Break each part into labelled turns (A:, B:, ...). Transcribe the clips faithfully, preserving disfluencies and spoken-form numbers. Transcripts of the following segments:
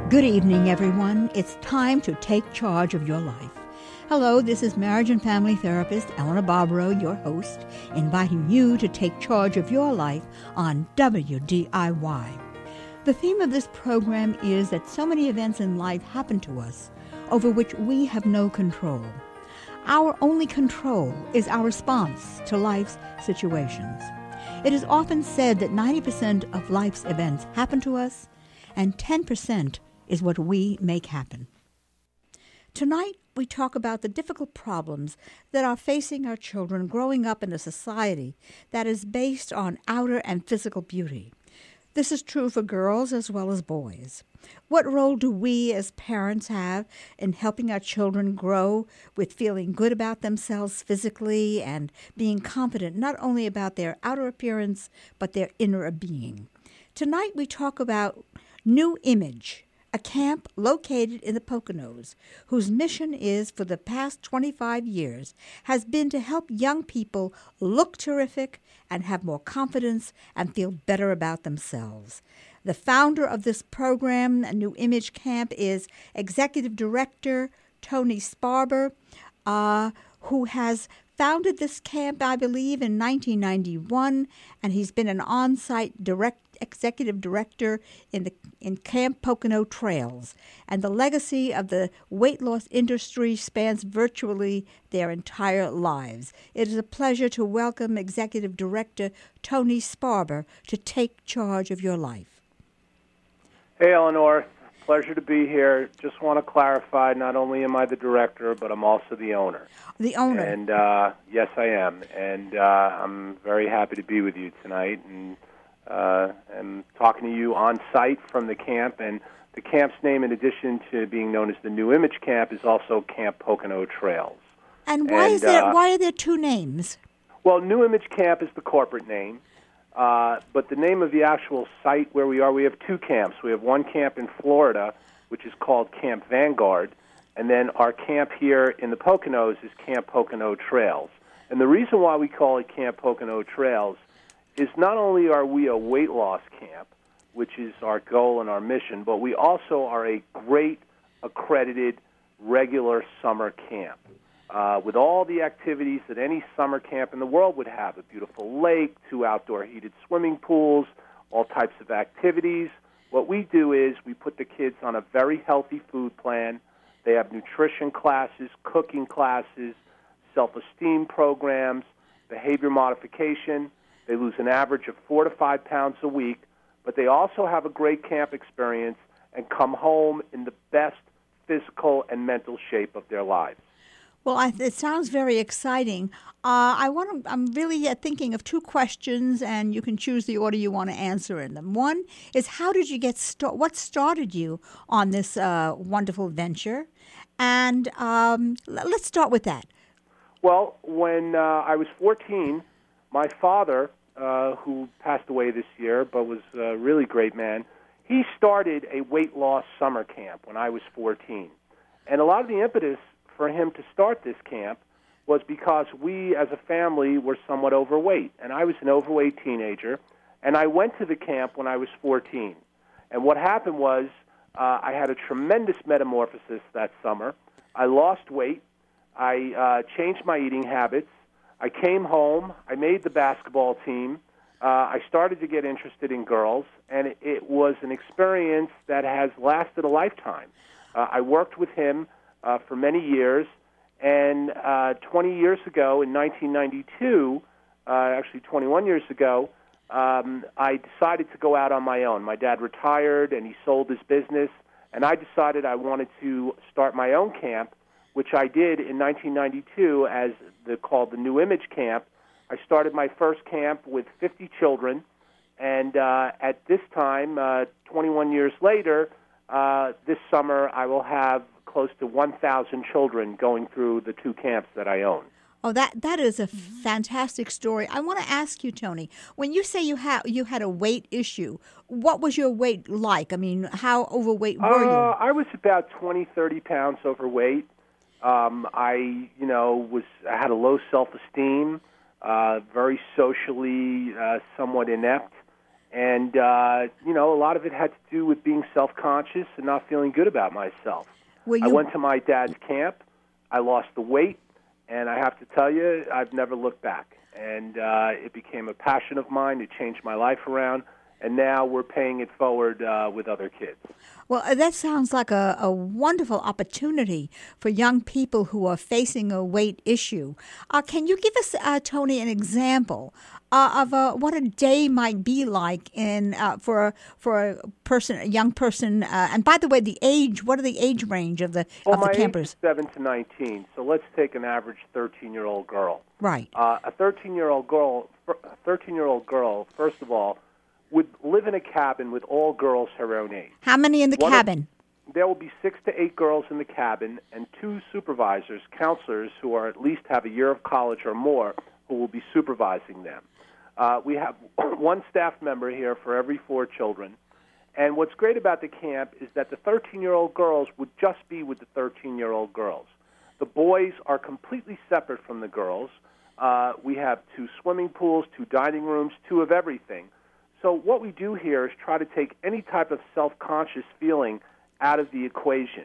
A: Good evening, everyone. It's time to take charge of your life. Hello, this is marriage and family therapist Eleanor Barbaro, your host, inviting you to take charge of your life on W D I Y. The theme of this program is that so many events in life happen to us over which we have no control. Our only control is our response to life's situations. It is often said that ninety percent of life's events happen to us, and ten percent is what we make happen. Tonight, we talk about the difficult problems that are facing our children growing up in a society that is based on outer and physical beauty. This is true for girls as well as boys. What role do we as parents have in helping our children grow with feeling good about themselves physically and being confident not only about their outer appearance but their inner being? Tonight, we talk about New Image, a camp located in the Poconos, whose mission is, for the past twenty-five years, has been to help young people look terrific and have more confidence and feel better about themselves. The founder of this program, New Image Camp, is Executive Director Tony Sparber, uh, who has founded this camp, I believe, in nineteen ninety-one, and he's been an on-site direct executive director in the in Camp Pocono Trails. And the legacy of the weight loss industry spans virtually their entire lives. It is a pleasure to welcome Executive Director Tony Sparber to take charge of your life.
B: Hey, Eleanor. Pleasure to be here. Just want to clarify, not only am I the director, but I'm also the owner.
A: The owner.
B: And uh, yes, I am. And uh, I'm very happy to be with you tonight. And uh, I'm talking to you on site from the camp. And the camp's name, in addition to being known as the New Image Camp, is also Camp Pocono Trails.
A: And why
B: and,
A: is there?
B: Uh,
A: why are there two names?
B: Well, New Image Camp is the corporate name. Uh, but the name of the actual site where we are, we have two camps. We have one camp in Florida, which is called Camp Vanguard, and then our camp here in the Poconos is Camp Pocono Trails. And the reason why we call it Camp Pocono Trails is not only are we a weight loss camp, which is our goal and our mission, but we also are a great accredited regular summer camp. Uh, with all the activities that any summer camp in the world would have, a beautiful lake, two outdoor heated swimming pools, all types of activities. What we do is we put the kids on a very healthy food plan. They have nutrition classes, cooking classes, self-esteem programs, behavior modification. They lose an average of four to five pounds a week, but they also have a great camp experience and come home in the best physical and mental shape of their lives.
A: Well, I, it sounds very exciting. Uh, I want to. I'm really uh, thinking of two questions, and you can choose the order you want to answer in them. One is, how did you get started? What started you on this uh, wonderful venture? And um, l- let's start with that.
B: Well, when uh, I was fourteen, my father, uh, who passed away this year, but was a really great man, he started a weight loss summer camp when I was fourteen, and a lot of the impetus for him to start this camp was because we as a family were somewhat overweight. And I was an overweight teenager, and I went to the camp when I was fourteen. And what happened was uh, I had a tremendous metamorphosis that summer. I lost weight. I uh, changed my eating habits. I came home. I made the basketball team. Uh, I started to get interested in girls, and it, it was an experience that has lasted a lifetime. Uh, I worked with him Uh, for many years, and uh, twenty years ago, in nineteen ninety-two, uh, actually twenty-one years ago, um, I decided to go out on my own. My dad retired, and he sold his business, and I decided I wanted to start my own camp, which I did in nineteen ninety-two as the, called the New Image Camp. I started my first camp with fifty children, and uh, at this time, uh, twenty-one years later, uh, this summer I will have close to one thousand children going through the two camps that I own.
A: Oh, that that is a fantastic story. I want to ask you, Tony, when you say you had you had a weight issue, what was your weight like? I mean, how overweight were
B: uh,
A: you?
B: I was about twenty, thirty pounds overweight. Um, I, you know, was I had a low self-esteem, uh, very socially uh, somewhat inept, And, uh, you know, a lot of it had to do with being self-conscious and not feeling good about myself.
A: Well, you...
B: I went to my dad's camp. I lost the weight. And I have to tell you, I've never looked back. And uh, it became a passion of mine. It changed my life around. And now we're paying it forward uh, with other kids.
A: Well, that sounds like a, a wonderful opportunity for young people who are facing a weight issue. Uh, can you give us, uh, Tony, an example uh, of uh, what a day might be like in uh, for for a person, a young person? Uh, and by the way, the age. What are the age range of the
B: well,
A: of the
B: my
A: campers?
B: Age is seven to nineteen. So let's take an average thirteen-year-old girl.
A: Right.
B: Uh, a thirteen-year-old girl. A thirteen-year-old girl. First of all, would live in a cabin with all girls her own age.
A: How many in the
B: One
A: cabin?
B: Of, there will be six to eight girls in the cabin and two supervisors, counselors, who are at least have a year of college or more, who will be supervising them. Uh, we have one staff member here for every four children. And what's great about the camp is that the thirteen-year-old girls would just be with the thirteen-year-old girls. The boys are completely separate from the girls. Uh, we have two swimming pools, two dining rooms, two of everything. So what we do here is try to take any type of self-conscious feeling out of the equation.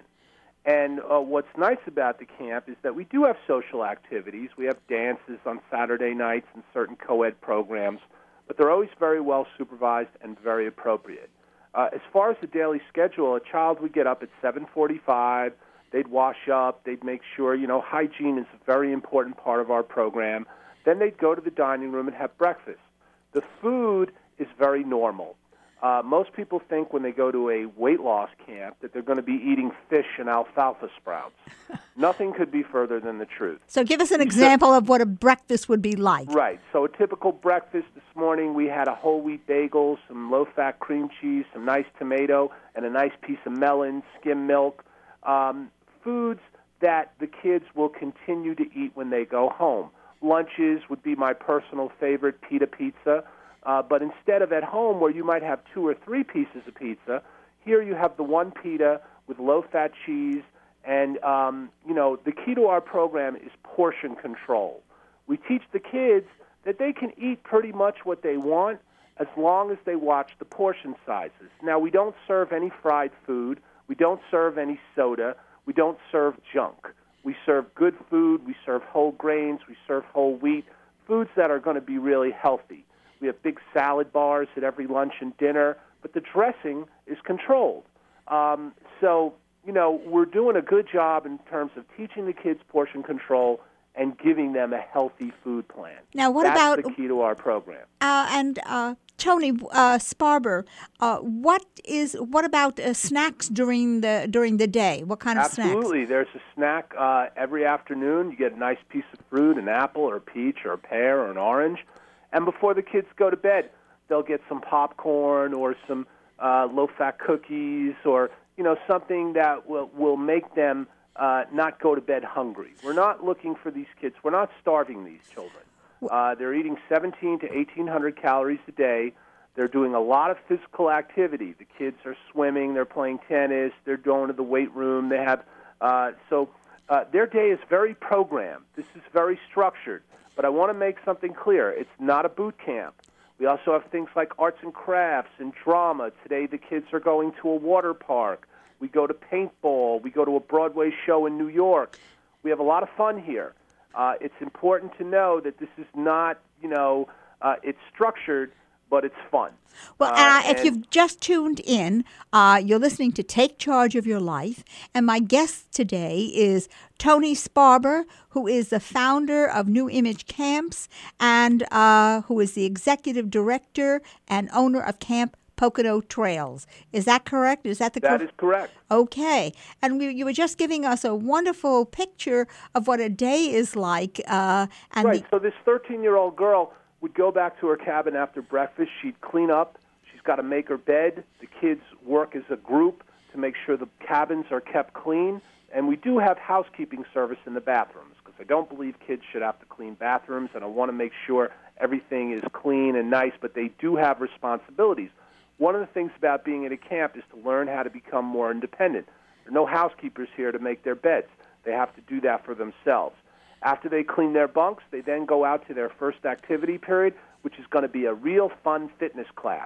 B: And uh, what's nice about the camp is that we do have social activities. We have dances on Saturday nights and certain co-ed programs, but they're always very well supervised and very appropriate. Uh, as far as the daily schedule, a child would get up at seven forty-five. They'd wash up. They'd make sure, you know, hygiene is a very important part of our program. Then they'd go to the dining room and have breakfast. The food is very normal. Uh, most people think when they go to a weight loss camp that they're going to be eating fish and alfalfa sprouts. Nothing could be further than the truth.
A: So give us an example of what a breakfast would be like.
B: Right. So a typical breakfast this morning, we had a whole wheat bagel, some low-fat cream cheese, some nice tomato, and a nice piece of melon, skim milk. Um, foods that the kids will continue to eat when they go home. Lunches would be my personal favorite, pita pizza. Uh, but instead of at home where you might have two or three pieces of pizza, here you have the one pita with low-fat cheese. And, um, you know, the key to our program is portion control. We teach the kids that they can eat pretty much what they want as long as they watch the portion sizes. Now, we don't serve any fried food. We don't serve any soda. We don't serve junk. We serve good food. We serve whole grains. We serve whole wheat, foods that are going to be really healthy. We have big salad bars at every lunch and dinner, but the dressing is controlled. Um, so, you know, we're doing a good job in terms of teaching the kids portion control and giving them a healthy food plan.
A: Now, what
B: That's
A: about
B: the key to our program?
A: Uh, and uh, Tony uh, Sparber, uh, what is what about uh, snacks during the during the day? What kind of
B: Absolutely.
A: snacks?
B: Absolutely, there's a snack uh, every afternoon. You get a nice piece of fruit, an apple or a peach or a pear or an orange. And before the kids go to bed, they'll get some popcorn or some uh, low-fat cookies or, you know, something that will, will make them uh, not go to bed hungry. We're not looking for these kids. We're not starving these children. Uh, they're eating seventeen to eighteen hundred calories a day. They're doing a lot of physical activity. The kids are swimming. They're playing tennis. They're going to the weight room. They have uh, so uh, their day is very programmed. This is very structured. But I want to make something clear. It's not a boot camp. We also have things like arts and crafts and drama. Today the kids are going to a water park. We go to paintball. We go to a Broadway show in New York. We have a lot of fun here. Uh, it's important to know that this is not, you know, uh, it's structured, but it's fun.
A: Well, uh, if you've just tuned in, uh, you're listening to Take Charge of Your Life, and my guest today is Tony Sparber, who is the founder of New Image Camps and uh, who is the executive director and owner of Camp Pocono Trails. Is that correct? Is that the
B: That
A: cor-
B: is correct.
A: Okay. And we, you were just giving us a wonderful picture of what a day is like. Uh, and
B: right.
A: the-
B: so this thirteen-year-old girl would go back to her cabin after breakfast. She'd clean up. She's got to make her bed. The kids work as a group to make sure the cabins are kept clean. And we do have housekeeping service in the bathrooms because I don't believe kids should have to clean bathrooms, and I want to make sure everything is clean and nice, but they do have responsibilities. One of the things about being at a camp is to learn how to become more independent. There are no housekeepers here to make their beds. They have to do that for themselves. After they clean their bunks, they then go out to their first activity period, which is going to be a real fun fitness class.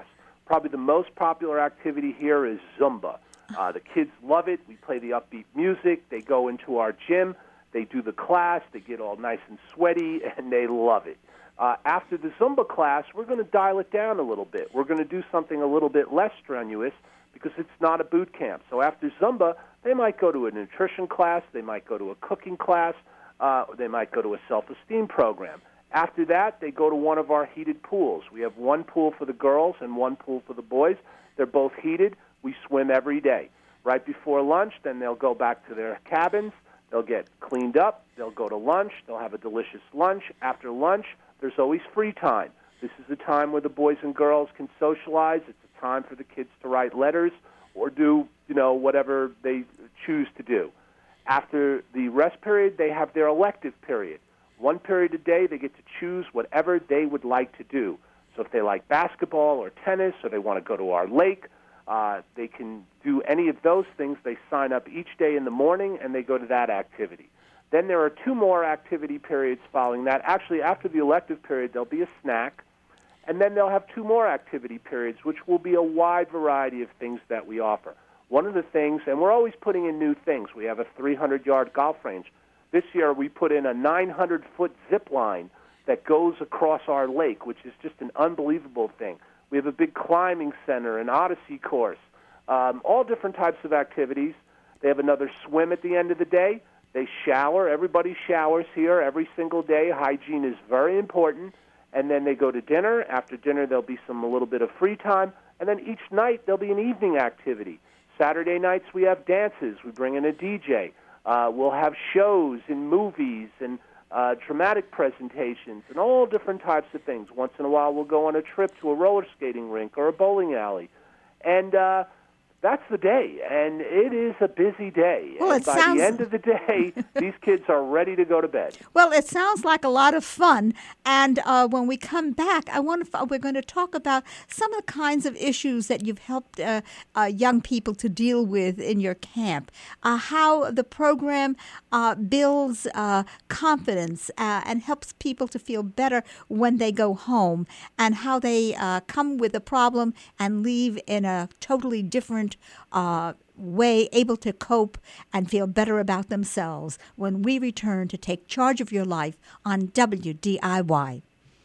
B: Probably the most popular activity here is Zumba. Uh, the kids love it. We play the upbeat music. They go into our gym. They do the class. They get all nice and sweaty, and they love it. Uh, after the Zumba class, we're going to dial it down a little bit. We're going to do something a little bit less strenuous because it's not a boot camp. So after Zumba, they might go to a nutrition class. They might go to a cooking class. Uh, they might go to a self-esteem program. After that, they go to one of our heated pools. We have one pool for the girls and one pool for the boys. They're both heated. We swim every day. Right before lunch, then they'll go back to their cabins. They'll get cleaned up. They'll go to lunch. They'll have a delicious lunch. After lunch, there's always free time. This is a time where the boys and girls can socialize. It's a time for the kids to write letters or do, you know, whatever they choose to do. After the rest period, they have their elective period. One period a day, they get to choose whatever they would like to do. So if they like basketball or tennis or they want to go to our lake, uh, they can do any of those things. They sign up each day in the morning, and they go to that activity. Then there are two more activity periods following that. Actually, after the elective period, there'll be a snack, and then they'll have two more activity periods, which will be a wide variety of things that we offer. One of the things, and we're always putting in new things. We have a three hundred yard golf range. This year, we put in a nine hundred foot zip line that goes across our lake, which is just an unbelievable thing. We have a big climbing center, an Odyssey course, um, all different types of activities. They have another swim at the end of the day. They shower. Everybody showers here every single day. Hygiene is very important. And then they go to dinner. After dinner, there'll be some a little bit of free time. And then each night, there'll be an evening activity. Saturday nights, we have dances. We bring in a D J. Uh, we'll have shows and movies and uh, dramatic presentations and all different types of things. Once in a while, we'll go on a trip to a roller skating rink or a bowling alley. And uh, that's the day, and it is a busy day.
A: Well,
B: and
A: it
B: by
A: sounds...
B: the end of the day, these kids are ready to go to bed.
A: Well, it sounds like a lot of fun. And uh, when we come back, I want to. We're going to talk about some of the kinds of issues that you've helped uh, uh, young people to deal with in your camp. Uh, how the program uh, builds uh, confidence uh, and helps people to feel better when they go home, and how they uh, come with a problem and leave in a totally different Uh, way, able to cope and feel better about themselves when we return to take charge of your life on W D I Y.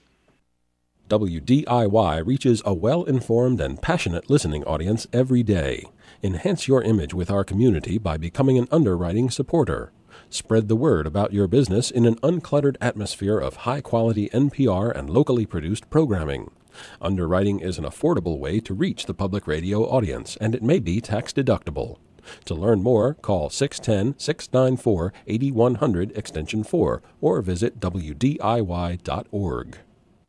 C: W D I Y reaches a well-informed and passionate listening audience every day. Enhance your image with our community by becoming an underwriting supporter. Spread the word about your business in an uncluttered atmosphere of high-quality N P R and locally produced programming. Underwriting is an affordable way to reach the public radio audience, and it may be tax-deductible. To learn more, call six one zero, six nine four, eight one zero zero extension four or visit W D I Y dot org.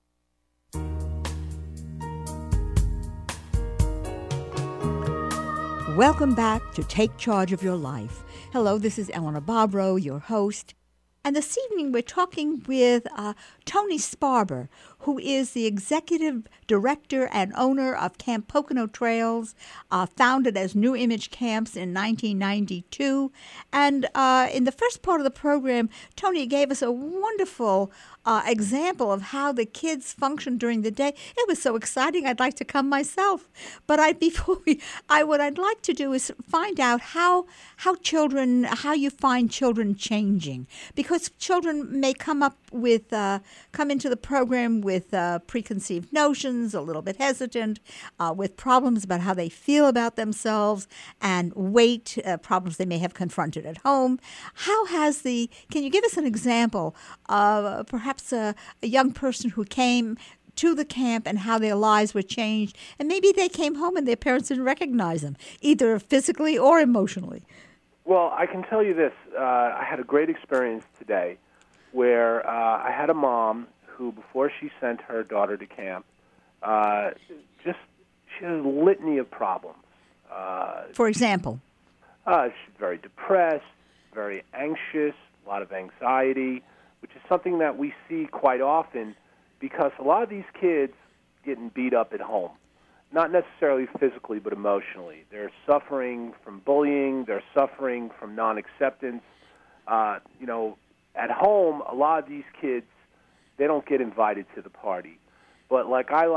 A: Welcome back to Take Charge of Your Life. Hello, this is Eleanor Bobrow, your host. And this evening we're talking with uh, Tony Sparber, who is the executive director and owner of Camp Pocono Trails, uh, founded as New Image Camps in nineteen ninety-two. And uh, in the first part of the program, Tony gave us a wonderful uh, example of how the kids function during the day. It was so exciting, I'd like to come myself. But I, before we, I, what I'd like to do is find out how how children, how you find children changing, because children may come up with, uh, come into the program with uh, preconceived notions, a little bit hesitant, uh, with problems about how they feel about themselves, and weight, uh, problems they may have confronted at home. How has the, can you give us an example of uh, perhaps a, a young person who came to the camp and how their lives were changed, and maybe they came home and their parents didn't recognize them, either physically or emotionally?
B: Well, I can tell you this. Uh, I had a great experience today where uh, I had a mom who, before she sent her daughter to camp, uh, just, she had a litany of problems. Uh,
A: For example?
B: Uh, she's very depressed, very anxious, a lot of anxiety, which is something that we see quite often because a lot of these kids getting beat up at home. Not necessarily physically, but emotionally. They're suffering from bullying. They're suffering from non-acceptance. Uh, you know, at home, a lot of these kids, they don't get invited to the party. But like I like to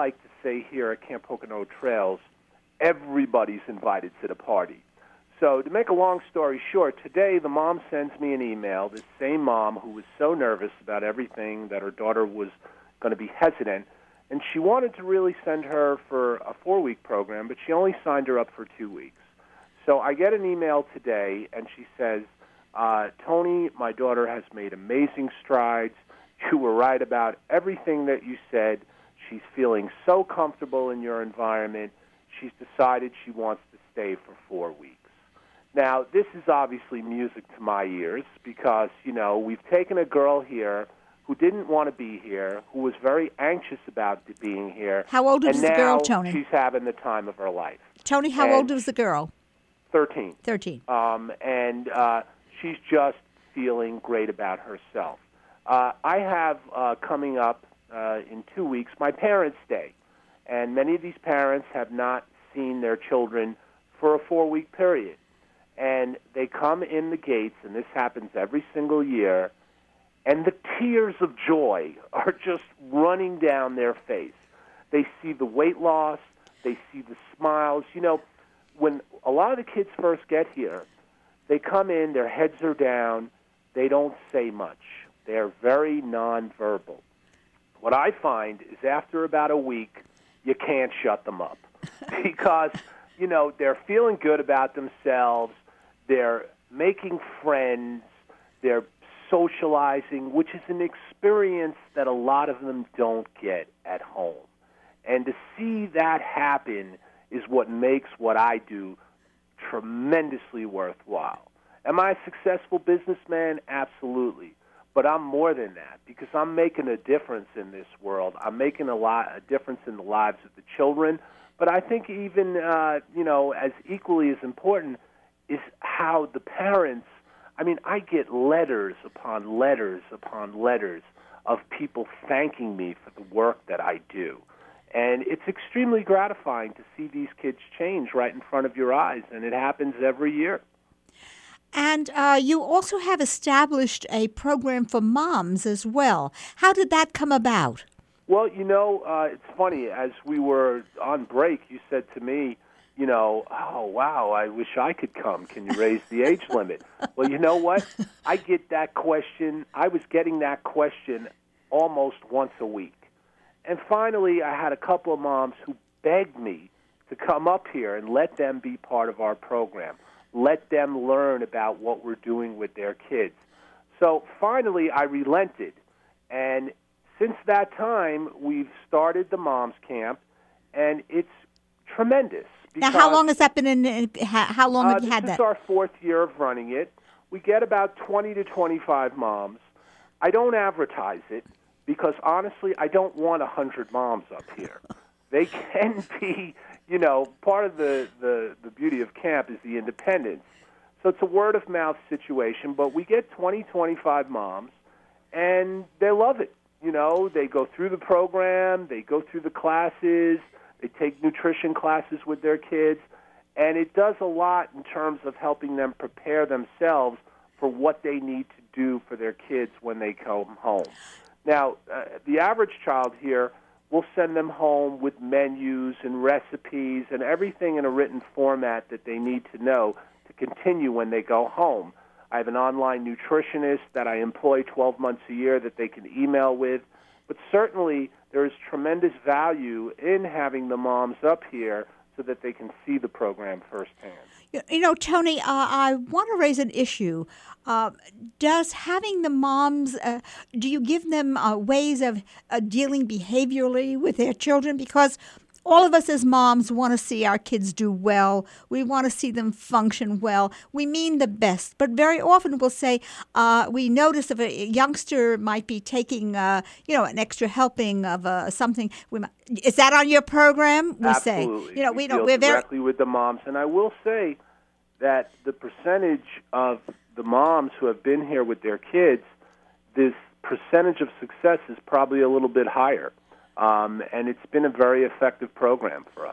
B: say here at Camp Pocono Trails, everybody's invited to the party. So to make a long story short, today the mom sends me an email, this same mom who was so nervous about everything that her daughter was going to be hesitant, and she wanted to really send her for a four-week program, but she only signed her up for two weeks. So I get an email today, and she says, uh, Tony, my daughter has made amazing strides. You were right about everything that you said. She's feeling so comfortable in your environment. She's decided she wants to stay for four weeks. Now, this is obviously music to my ears because, you know, we've taken a girl here who didn't want to be here, who was very anxious about being here.
A: How old is the girl, Tony?
B: And now she's having the time of her life.
A: Tony, how
B: and
A: old is the girl?
B: thirteen.
A: thirteen.
B: Um, and uh, she's just feeling great about herself. Uh, I have uh, coming up uh, in two weeks my Parents' Day, and many of these parents have not seen their children for a four-week period. And they come in the gates, and this happens every single year, and the tears of joy are just running down their face. They see the weight loss. They see the smiles. You know, when a lot of the kids first get here, they come in, their heads are down. They don't say much. They're very nonverbal. What I find is after about a week, you can't shut them up because, you know, they're feeling good about themselves. They're making friends. They're socializing, which is an experience that a lot of them don't get at home. And to see that happen is what makes what I do tremendously worthwhile. Am I a successful businessman? Absolutely. But I'm more than that because I'm making a difference in this world. I'm making a lot a difference in the lives of the children. But I think even, uh, you know, as equally as important is how the parents, I mean, I get letters upon letters upon letters of people thanking me for the work that I do. And it's extremely gratifying to see these kids change right in front of your eyes, and it happens every year.
A: And uh, you also have established a program for moms as well. How did that come about?
B: Well, you know, uh, it's funny. As we were on break, you said to me, you know, oh, wow, I wish I could come. Can you raise the age limit? Well, you know what? I get that question. I was getting that question almost once a week. And finally, I had a couple of moms who begged me to come up here and let them be part of our program. Let them learn about what we're doing with their kids. So finally, I relented. And since that time, we've started the Moms Camp, and it's tremendous.
A: Now, how long has that been in? How long have
B: uh,
A: you had
B: this
A: that?
B: This is our fourth year of running it. We get about twenty to twenty-five moms. I don't advertise it because, honestly, I don't want one hundred moms up here. They can be, you know, part of the, the, the beauty of camp is the independence. So it's a word-of-mouth situation, but we get twenty, twenty-five moms, and they love it. You know, they go through the program, they go through the classes, they take nutrition classes with their kids, and it does a lot in terms of helping them prepare themselves for what they need to do for their kids when they come home. Now, uh, the average child here, we'll send them home with menus and recipes and everything in a written format that they need to know to continue when they go home. I have an online nutritionist that I employ twelve months a year that they can email with. But certainly there is tremendous value in having the moms up here so that they can see the program firsthand.
A: You know, Tony, uh, I want to raise an issue. Uh, does having the moms, uh, do you give them uh, ways of uh, dealing behaviorally with their children? Because all of us as moms want to see our kids do well. We want to see them function well. We mean the best. But very often we'll say, uh, we notice if a youngster might be taking, uh, you know, an extra helping of uh, something. We might, is that on your program? We
B: Absolutely.
A: say, you know, we,
B: we
A: don't.
B: Deal
A: We're very
B: directly with the moms. And I will say that the percentage of the moms who have been here with their kids, this percentage of success is probably a little bit higher. Um, and it's been a very effective program for us.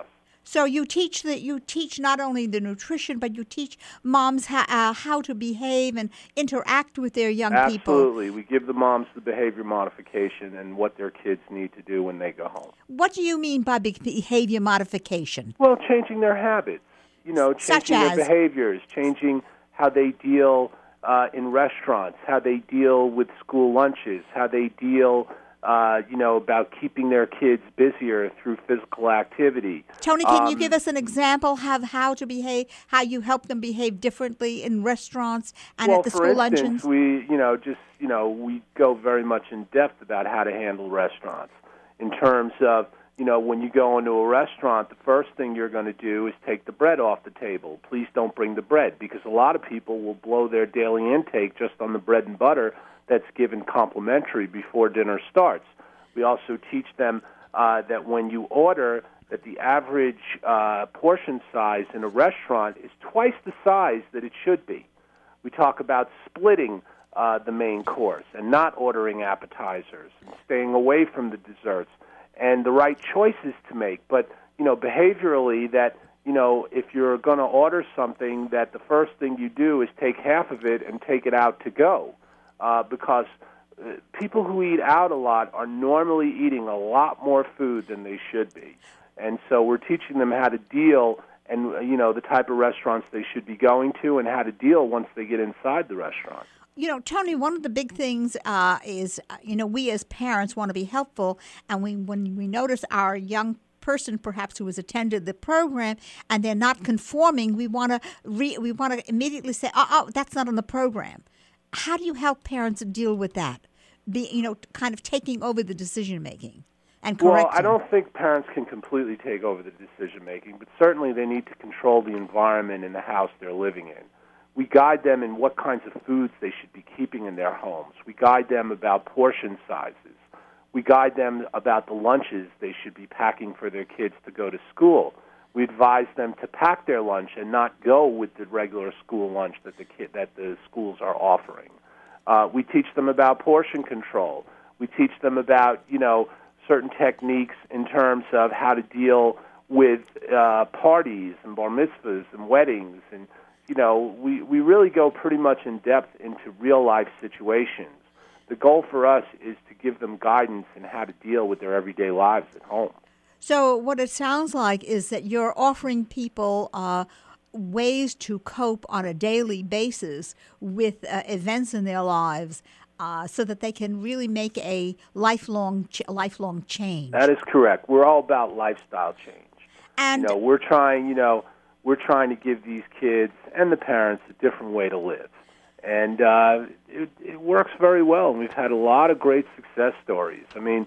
A: So you teach that you teach not only the nutrition, but you teach moms how, uh, how to behave and interact with their young
B: Absolutely.
A: people.
B: Absolutely. We give the moms the behavior modification and what their kids need to do when they go home.
A: What do you mean by be- behavior modification?
B: Well, changing their habits, you know, changing
A: Such as?
B: their behaviors, changing how they deal uh, in restaurants, how they deal with school lunches, how they deal Uh, you know, about keeping their kids busier through physical activity.
A: Tony, can
B: um,
A: you give us an example of how to behave, how you help them behave differently in restaurants and
B: well,
A: at the
B: for
A: school
B: instance,
A: luncheons?
B: we, you know, just, you know, we go very much in depth about how to handle restaurants in terms of, you know, when you go into a restaurant, the first thing you're going to do is take the bread off the table. Please don't bring the bread, because a lot of people will blow their daily intake just on the bread and butter that's given complimentary before dinner starts. We also teach them uh, that when you order, that the average uh, portion size in a restaurant is twice the size that it should be. We talk about splitting uh, the main course and not ordering appetizers and staying away from the desserts and the right choices to make. But, you know, behaviorally, that, you know, if you're going to order something, that the first thing you do is take half of it and take it out to go. Uh, because uh, people who eat out a lot are normally eating a lot more food than they should be. And so we're teaching them how to deal and, uh, you know, the type of restaurants they should be going to and how to deal once they get inside the restaurant.
A: You know, Tony, one of the big things uh, is, uh, you know, we as parents want to be helpful, and we when we notice our young person perhaps who has attended the program and they're not conforming, we want to re- we want to immediately say, oh, oh, that's not on the program. How do you help parents deal with that? Be, you know, kind of taking over the decision making and correcting.
B: Well, I don't think parents can completely take over the decision making, but certainly they need to control the environment in the house they're living in. We guide them in what kinds of foods they should be keeping in their homes. We guide them about portion sizes. We guide them about the lunches they should be packing for their kids to go to school. We advise them to pack their lunch and not go with the regular school lunch that the kid, that the schools are offering. Uh, we teach them about portion control. We teach them about, you know, certain techniques in terms of how to deal with uh, parties and bar mitzvahs and weddings. And, you know, we, we really go pretty much in depth into real-life situations. The goal for us is to give them guidance in how to deal with their everyday lives at home.
A: So what it sounds like is that you're offering people uh, ways to cope on a daily basis with uh, events in their lives uh, so that they can really make a lifelong ch- lifelong change.
B: That is correct. We're all about lifestyle change.
A: And
B: you know, we're trying, you know, we're trying to give these kids and the parents a different way to live. And uh, it, it works very well. And we've had a lot of great success stories. I mean,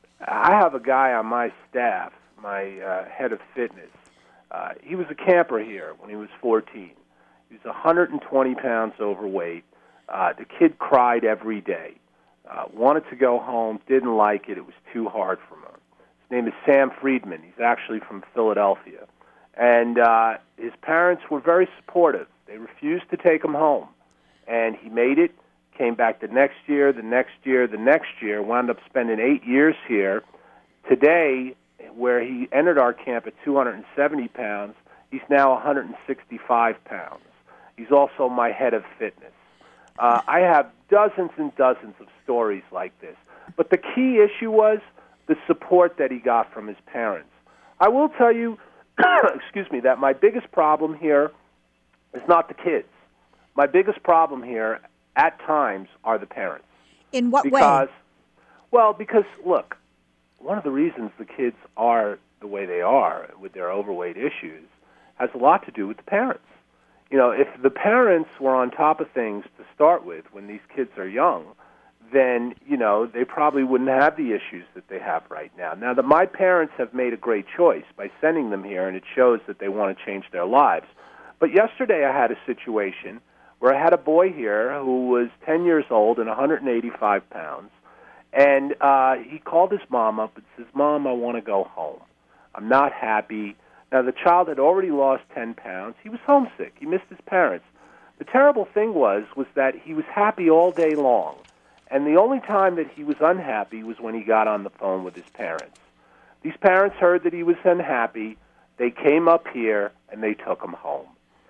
B: I have a guy on my staff, my uh, head of fitness. Uh, he was a camper here when he was fourteen. He was one hundred twenty pounds overweight. Uh, the kid cried every day. Uh, wanted to go home, didn't like it. It was too hard for him. His name is Sam Friedman. He's actually from Philadelphia. And uh, his parents were very supportive. They refused to take him home. And he made it. Came back the next year, the next year, the next year, wound up spending eight years here. Today, where he entered our camp at two hundred seventy pounds, he's now one hundred sixty-five pounds. He's also my head of fitness. Uh, I have dozens and dozens of stories like this. But the key issue was the support that he got from his parents. I will tell you, excuse me, that my biggest problem here is not the kids. My biggest problem here at times are the parents.
A: in what
B: because,
A: way?
B: Well, because, look, one of the reasons the kids are the way they are with their overweight issues has a lot to do with the parents. You know, if the parents were on top of things to start with when these kids are young, then, you know, they probably wouldn't have the issues that they have right now. Now, that my parents have made a great choice by sending them here, and it shows that they want to change their lives. But yesterday I had a situation where I had a boy here who was ten years old and one hundred eighty-five pounds, and uh, he called his mom up and says, "Mom, I want to go home. I'm not happy." Now, the child had already lost ten pounds. He was homesick. He missed his parents. The terrible thing was, was that he was happy all day long, and the only time that he was unhappy was when he got on the phone with his parents. These parents heard that he was unhappy. They came up here and they took them home.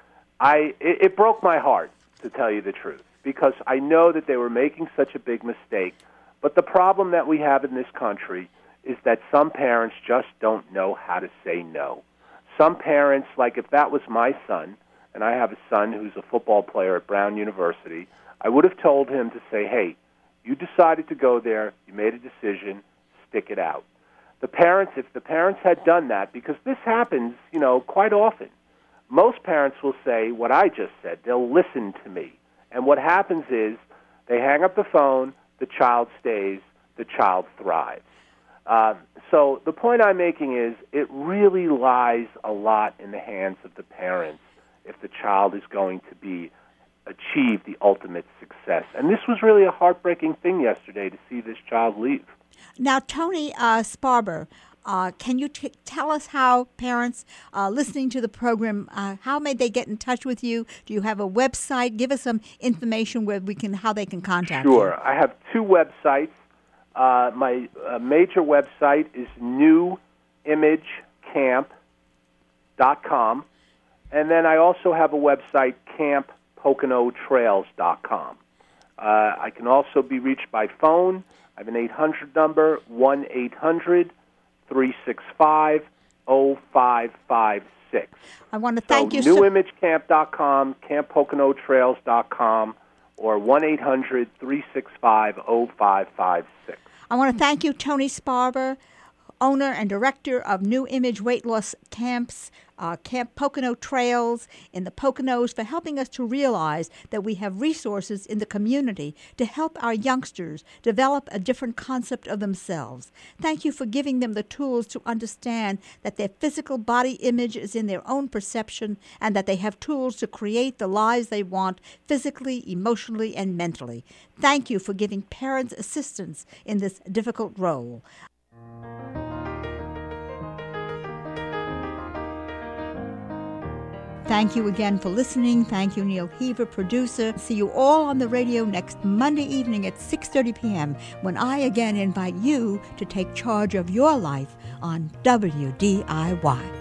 B: I it, it broke my heart, to tell you the truth, because I know that they were making such a big mistake. But the problem that we have in this country is that some parents just don't know how to say no. Some parents, like if that was my son, and I have a son who's a football player at Brown University, I would have told him to say, hey, you decided to go there, you made a decision, stick it out. The parents, if the parents had done that, because this happens, you know, quite often, most parents will say what I just said. They'll listen to me. And what happens is they hang up the phone, the child stays, the child thrives. Uh, so the point I'm making is it really lies a lot in the hands of the parents if the child is going to be achieve the ultimate success. And this was really a heartbreaking thing yesterday to see this child leave.
A: Now, Tony uh, Sparber, uh, can you t- tell us how parents uh, listening to the program, uh, how may they get in touch with you? Do you have a website? Give us some information where we can, how they can contact
B: sure.
A: you.
B: Sure. I have two websites. Uh, my uh, major website is new image camp dot com, and then I also have a website, camp pocono trails dot com. Uh, I can also be reached by phone. I have an eight hundred number, one eight hundred three six five oh five five six.
A: I want to thank
B: so
A: you so
B: new image camp dot com, camp pocono trails dot com, or one eight hundred three six five oh five five six.
A: I want to thank you, Tony Sparber, owner and director of New Image Weight Loss Camps, uh, Camp Pocono Trails in the Poconos, for helping us to realize that we have resources in the community to help our youngsters develop a different concept of themselves. Thank you for giving them the tools to understand that their physical body image is in their own perception and that they have tools to create the lives they want physically, emotionally, and mentally. Thank you for giving parents assistance in this difficult role. Thank you again for listening. Thank you, Neil Heaver, producer. See you all on the radio next Monday evening at six thirty p.m. when I again invite you to take charge of your life on W D I Y.